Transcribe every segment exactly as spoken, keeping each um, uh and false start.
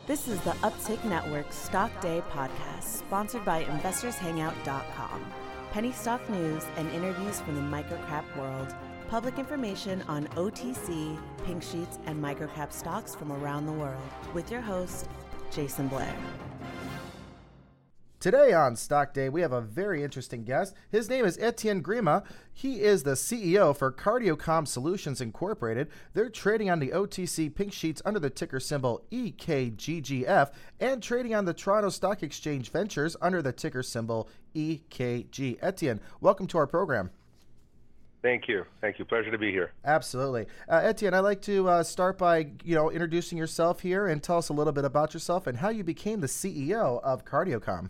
This is the Uptick Network Stock Day podcast, sponsored by investors hangout dot com. Penny stock news and interviews from the microcap world. Public information on O T C, pink sheets, and microcap stocks from around the world. With your host, Jason Blair. Today on Stock Day, we have a very interesting guest. His name is Etienne Grima. He is the C E O for Cardiocom Solutions Incorporated. They're trading on the O T C pink sheets under the ticker symbol E K G G F and trading on the Toronto Stock Exchange Ventures under the ticker symbol E K G. Etienne, welcome to our program. Thank you. Thank you. Pleasure to be here. Absolutely. Uh, Etienne, I'd like to uh, start by, you know, introducing yourself here and tell us a little bit about yourself and how you became the C E O of Cardiocom.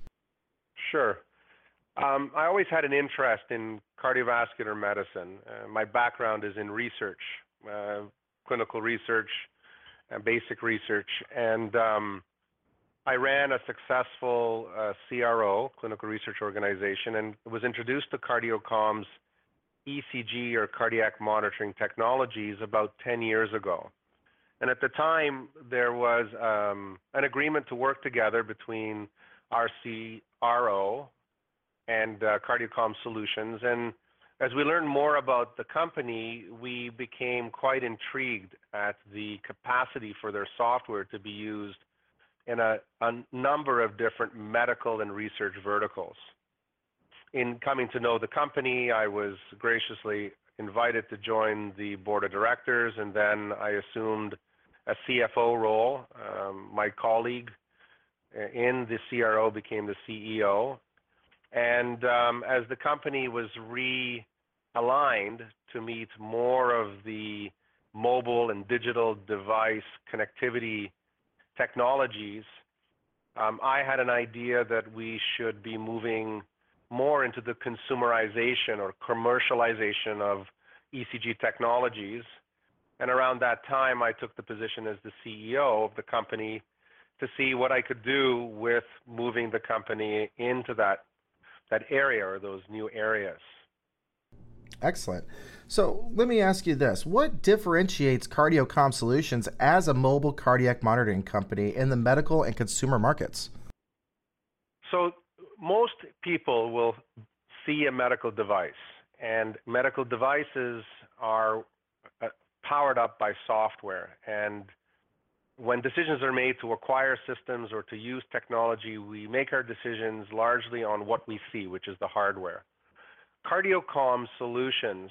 Sure. Um, I always had an interest in cardiovascular medicine. Uh, my background is in research, uh, clinical research, and basic research. And um, I ran a successful uh, C R O, clinical research organization, and was introduced to Cardiocom's E C G or cardiac monitoring technologies about ten years ago. And at the time, there was um, an agreement to work together between our C R O and uh, Cardiocom Solutions. And as we learned more about the company, we became quite intrigued at the capacity for their software to be used in a, a number of different medical and research verticals. In coming to know the company, I was graciously invited to join the board of directors, and then I assumed a C F O role. Um, my colleague in the C R O became the C E O. And um, as the company was realigned to meet more of the mobile and digital device connectivity technologies, um, I had an idea that we should be moving more into the consumerization or commercialization of E C G technologies. And around that time, I took the position as the C E O of the company to see what I could do with moving the company into that that area or those new areas. Excellent. So let me ask you this. What differentiates Cardiocom Solutions as a mobile cardiac monitoring company in the medical and consumer markets? So most people will see a medical device, and medical devices are uh, powered up by software. And when decisions are made to acquire systems or to use technology, we make our decisions largely on what we see, which is the hardware. Cardiocom Solutions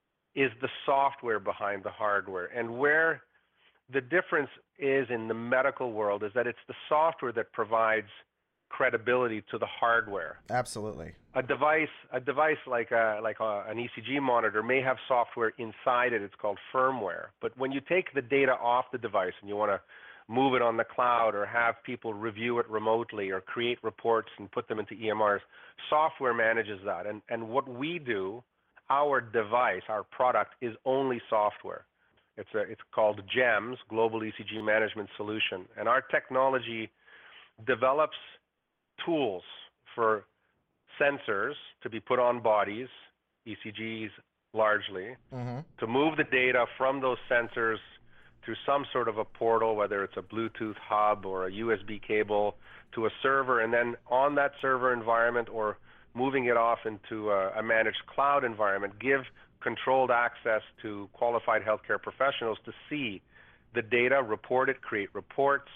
is the software behind the hardware. And where the difference is in the medical world is that it's the software that provides credibility to the hardware. Absolutely. A device, a device like a, like a, an E C G monitor may have software inside it. It's called firmware. But when you take the data off the device and you want to move it on the cloud or have people review it remotely or create reports and put them into E M Rs, software manages that. And and what we do, our device, our product is only software. It's a it's called GEMS, Global E C G Management Solution, and our technology develops tools for sensors to be put on bodies, E C Gs largely, mm-hmm. to move the data from those sensors through some sort of a portal, whether it's a Bluetooth hub or a U S B cable, to a server, and then on that server environment or moving it off into a, a managed cloud environment, give controlled access to qualified healthcare professionals to see the data, report it, create reports,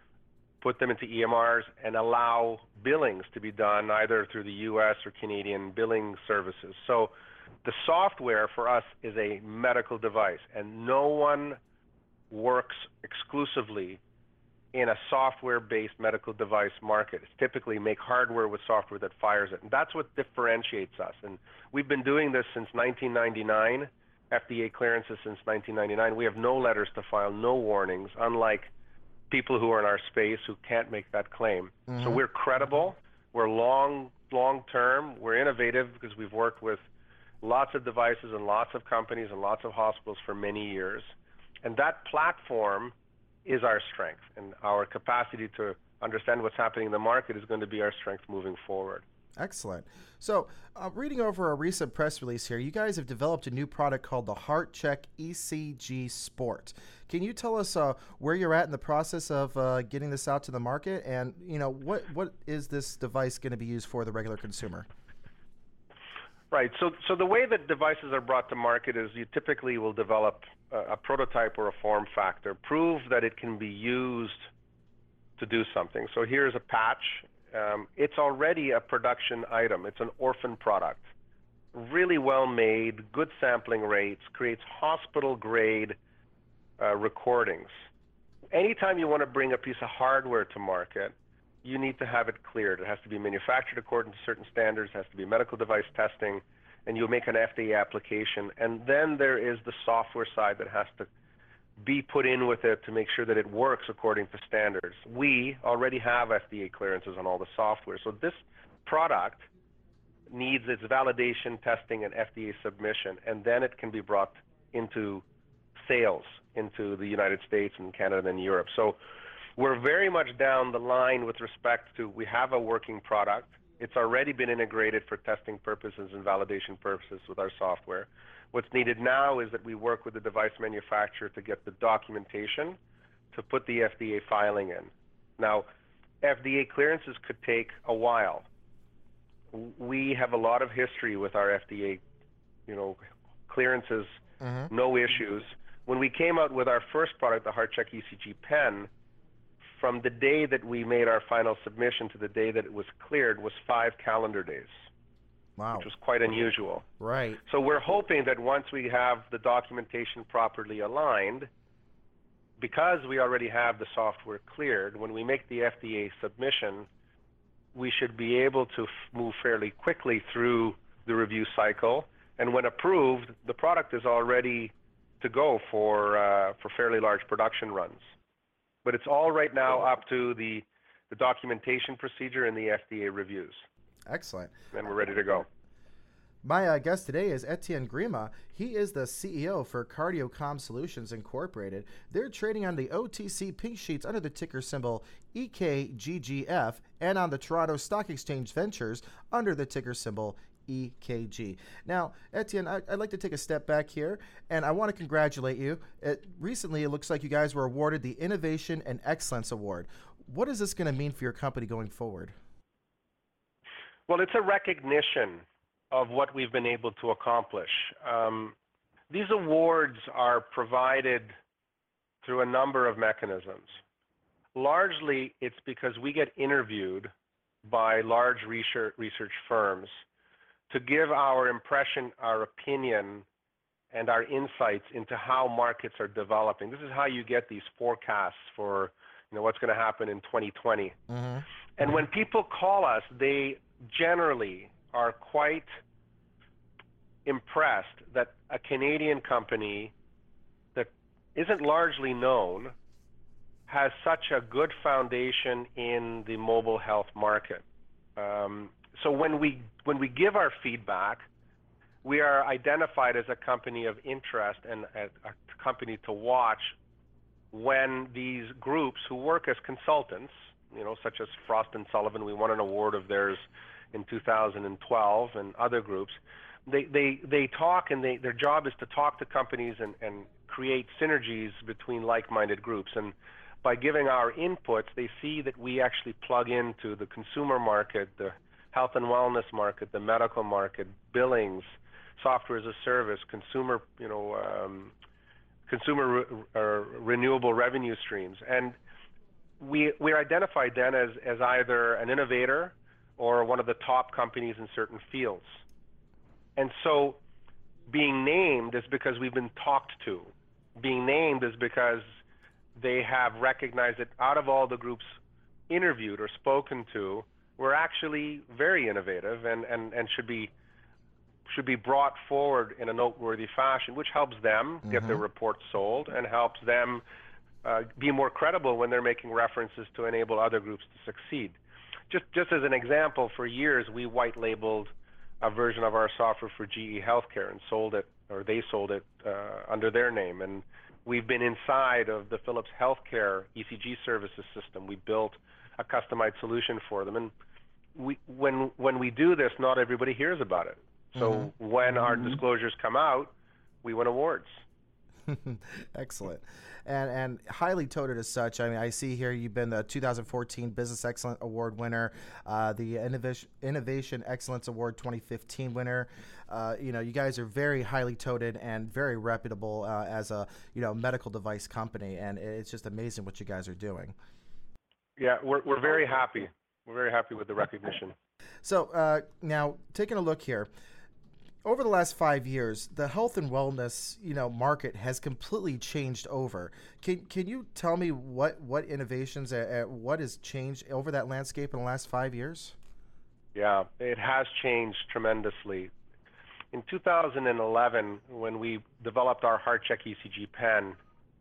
put them into E M Rs, and allow billings to be done either through the U S or Canadian billing services. So the software for us is a medical device, and no one works exclusively in a software-based medical device market. It's typically make hardware with software that fires it, and that's what differentiates us. And we've been doing this since nineteen ninety-nine, F D A clearances since nineteen ninety-nine. We have no letters to file, no warnings, unlike people who are in our space who can't make that claim. Mm-hmm. So we're credible, we're long, long-term, we're innovative because we've worked with lots of devices and lots of companies and lots of hospitals for many years. And that platform is our strength, and our capacity to understand what's happening in the market is going to be our strength moving forward. Excellent. So, uh, reading over a recent press release here, you guys have developed a new product called the HeartCheck E C G Sport. Can you tell us uh, where you're at in the process of uh, getting this out to the market, and you know what what is this device going to be used for the regular consumer? Right. So, so the way that devices are brought to market is you typically will develop a, a prototype or a form factor, prove that it can be used to do something. So here's a patch. Um, it's already a production item. It's an orphan product. Really well made, good sampling rates, creates hospital-grade uh, recordings. Anytime you want to bring a piece of hardware to market, you need to have it cleared. It has to be manufactured according to certain standards, it has to be medical device testing, and you'll make an F D A application. And then there is the software side that has to be put in with it to make sure that it works according to standards. We already have F D A clearances on all the software. So this product needs its validation, testing, and F D A submission, and then it can be brought into sales into the United States and Canada and Europe. So we're very much down the line with respect to we have a working product. It's already been integrated for testing purposes and validation purposes with our software. What's needed now is that we work with the device manufacturer to get the documentation to put the F D A filing in. Now, F D A clearances could take a while. We have a lot of history with our F D A, you know, clearances, mm-hmm. no issues. When we came out with our first product, the HeartCheck E C G pen, from the day that we made our final submission to the day that it was cleared was five calendar days. Wow. Which was quite unusual. Right. So we're hoping that once we have the documentation properly aligned, because we already have the software cleared, when we make the F D A submission, we should be able to f- move fairly quickly through the review cycle. And when approved, the product is already to go for uh, for fairly large production runs. But it's all right now up to the, the documentation procedure and the F D A reviews. Excellent. And we're ready to go. My uh, guest today is Etienne Grima. He is the C E O for CardioCom Solutions Incorporated. They're trading on the O T C Pink Sheets under the ticker symbol E K G G F and on the Toronto Stock Exchange Ventures under the ticker symbol E K G. Now, Etienne, I, I'd like to take a step back here, and I want to congratulate you. It, recently, it looks like you guys were awarded the Innovation and Excellence Award. What is this going to mean for your company going forward? Well, it's a recognition of what we've been able to accomplish. Um, these awards are provided through a number of mechanisms. Largely, it's because we get interviewed by large research, research firms to give our impression, our opinion, and our insights into how markets are developing. This is how you get these forecasts for, you know, what's going to happen in twenty twenty. Mm-hmm. And when people call us, they generally are quite impressed that a Canadian company that isn't largely known has such a good foundation in the mobile health market. Um, so when we when we give our feedback, we are identified as a company of interest and a, a company to watch when these groups who work as consultants, you know, such as Frost and Sullivan, we won an award of theirs in two thousand twelve, and other groups, they they they talk, and they their job is to talk to companies and, and create synergies between like-minded groups. And by giving our inputs, they see that we actually plug into the consumer market, the health and wellness market, the medical market, billings, software as a service, consumer, you know, um, consumer re- uh, renewable revenue streams. And we we're identified then as, as either an innovator or one of the top companies in certain fields. And so being named is because we've been talked to. Being named is because they have recognized that out of all the groups interviewed or spoken to, we're actually very innovative and, and, and should be should be brought forward in a noteworthy fashion, which helps them mm-hmm. get their reports sold and helps them uh, be more credible when they're making references to enable other groups to succeed. Just just as an example, for years we white labeled a version of our software for G E Healthcare and sold it, or they sold it uh, under their name. And we've been inside of the Philips Healthcare E C G services system. We built a customized solution for them. And we, when when we do this, not everybody hears about it. So mm-hmm. when our mm-hmm. disclosures come out, we win awards. Excellent. And and highly touted as such. I mean, I see here you've been the two thousand fourteen Business Excellence Award winner, uh, the Innovation, Innovation Excellence Award twenty fifteen winner. Uh, you know, you guys are very highly touted and very reputable uh, as a, you know, medical device company. And it's just amazing what you guys are doing. Yeah, we're we're very happy. We're very happy with the recognition. So uh, now taking a look here. Over the last five years, the health and wellness, you know, market has completely changed over. Can can you tell me what what innovations, uh, what has changed over that landscape in the last five years? Yeah, it has changed tremendously. In two thousand eleven, when we developed our HeartCheck E C G pen,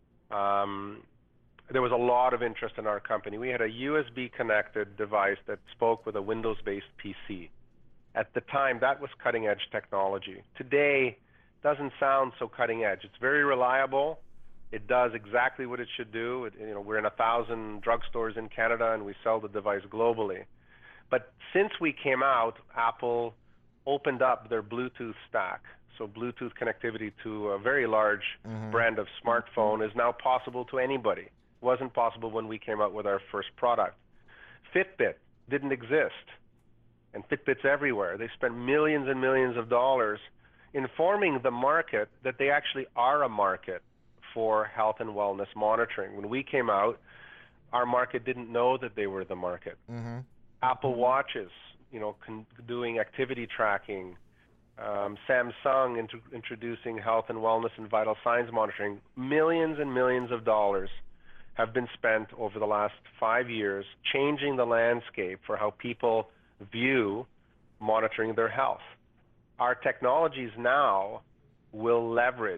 um, there was a lot of interest in our company. We had a U S B connected device that spoke with a Windows-based P C. At the time, that was cutting-edge technology. Today, doesn't sound so cutting-edge. It's very reliable. It does exactly what it should do. It, you know, we're in a thousand drugstores in Canada, and we sell the device globally. But since we came out, Apple opened up their Bluetooth stack. So Bluetooth connectivity to a very large mm-hmm. brand of smartphone is now possible to anybody. It wasn't possible when we came out with our first product. Fitbit didn't exist. And Fitbit's everywhere. They spend millions and millions of dollars informing the market that they actually are a market for health and wellness monitoring. When we came out, our market didn't know that they were the market. Mm-hmm. Apple Watches, you know, con- doing activity tracking. Um, Samsung int- introducing health and wellness and vital signs monitoring. Millions and millions of dollars have been spent over the last five years changing the landscape for how people view monitoring their health. Our technologies now will leverage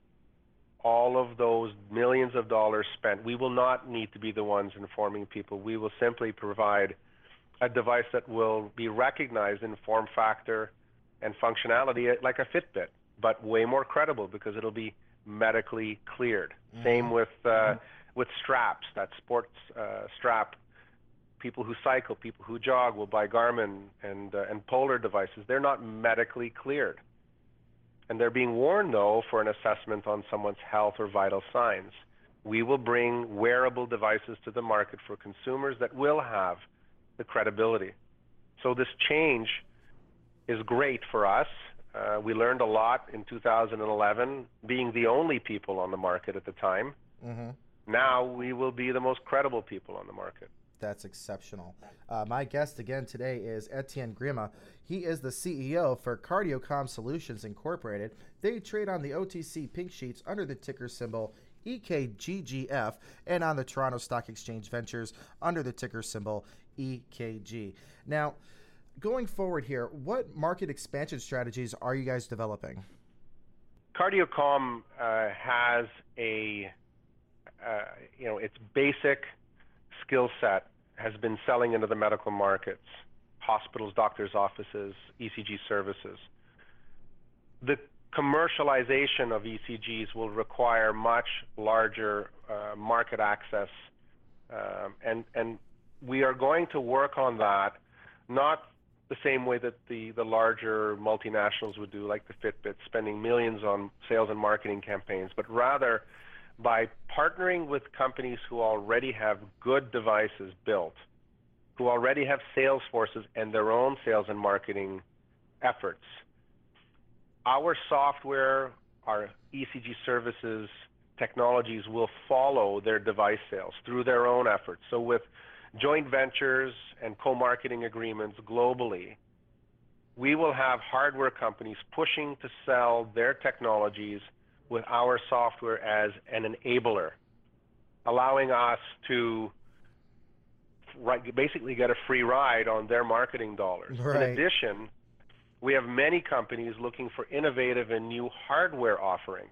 all of those millions of dollars spent. We will not need to be the ones informing people. We will simply provide a device that will be recognized in form factor and functionality like a Fitbit, but way more credible because it'll be medically cleared. Mm-hmm. Same with uh, mm-hmm. with straps, that sports uh, strap. People who cycle, people who jog will buy Garmin and uh, and Polar devices. They're not medically cleared. And they're being worn, though, for an assessment on someone's health or vital signs. We will bring wearable devices to the market for consumers that will have the credibility. So this change is great for us. Uh, we learned a lot in two thousand eleven, being the only people on the market at the time. Mm-hmm. Now we will be the most credible people on the market. That's exceptional. Uh, my guest again today is Etienne Grima. He is the C E O for Cardiocom Solutions Incorporated. They trade on the O T C Pink Sheets under the ticker symbol E K G G F and on the Toronto Stock Exchange Ventures under the ticker symbol E K G. Now, going forward here, what market expansion strategies are you guys developing? Cardiocom uh, has a, uh, you know, its basic skill set has been selling into the medical markets, hospitals, doctors' offices, E C G services. The commercialization of E C Gs will require much larger uh, market access, um, and and we are going to work on that, not the same way that the, the larger multinationals would do, like the Fitbit, spending millions on sales and marketing campaigns, but rather by partnering with companies who already have good devices built, who already have sales forces and their own sales and marketing efforts. Our software, our E C G services, technologies will follow their device sales through their own efforts. So with joint ventures and co-marketing agreements globally, we will have hardware companies pushing to sell their technologies with our software as an enabler, allowing us to basically get a free ride on their marketing dollars. Right. In addition, we have many companies looking for innovative and new hardware offerings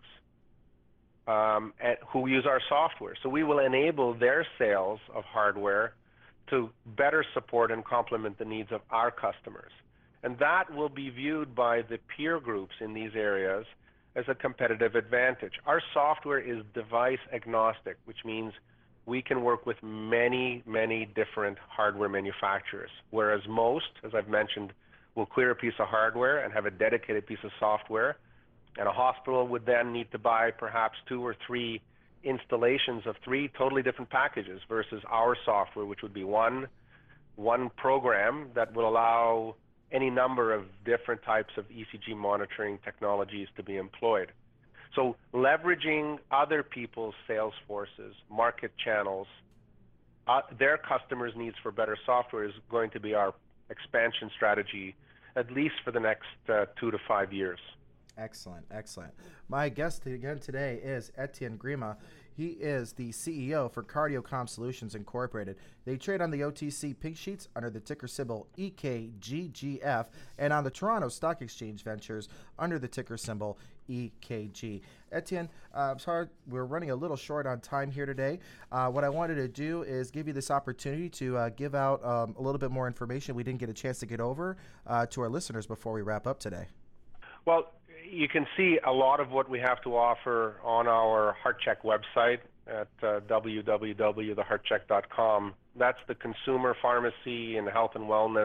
um, at, who use our software. So we will enable their sales of hardware to better support and complement the needs of our customers. And that will be viewed by the peer groups in these areas as a competitive advantage. Our software is device agnostic, which means we can work with many, many different hardware manufacturers, whereas most, as I've mentioned, will clear a piece of hardware and have a dedicated piece of software, and a hospital would then need to buy perhaps two or three installations of three totally different packages versus our software, which would be one, one program that will allow any number of different types of E C G monitoring technologies to be employed. So leveraging other people's sales forces, market channels, uh, their customers' needs for better software is going to be our expansion strategy, at least for the next uh, two to five years. Excellent, excellent. My guest again today is Etienne Grima. He is the C E O for CardioComm Solutions Incorporated. They trade on the O T C Pink Sheets under the ticker symbol E K G G F and on the Toronto Stock Exchange Ventures under the ticker symbol E K G. Etienne, uh, I'm sorry, we're running a little short on time here today. Uh, what I wanted to do is give you this opportunity to uh, give out um, a little bit more information we didn't get a chance to get over uh, to our listeners before we wrap up today. Well, you can see a lot of what we have to offer on our HeartCheck website at uh, w w w dot the heart check dot com. That's the consumer pharmacy and health and wellness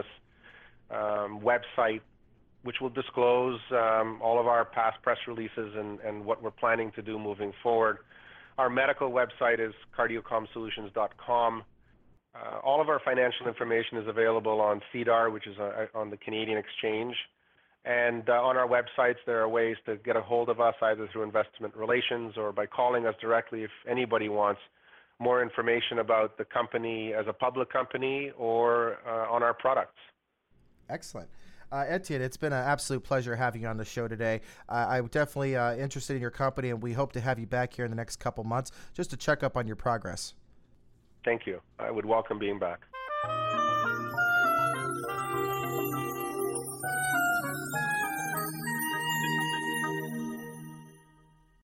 um, website, which will disclose um, all of our past press releases and, and what we're planning to do moving forward. Our medical website is cardiocom solutions dot com. Uh, all of our financial information is available on C D A R, which is uh, on the Canadian Exchange. And uh, on our websites, there are ways to get a hold of us either through investment relations or by calling us directly if anybody wants more information about the company as a public company or uh, on our products. Excellent. Uh, Etienne, it's been an absolute pleasure having you on the show today. Uh, I'm definitely uh, interested in your company, and we hope to have you back here in the next couple months just to check up on your progress. Thank you. I would welcome being back.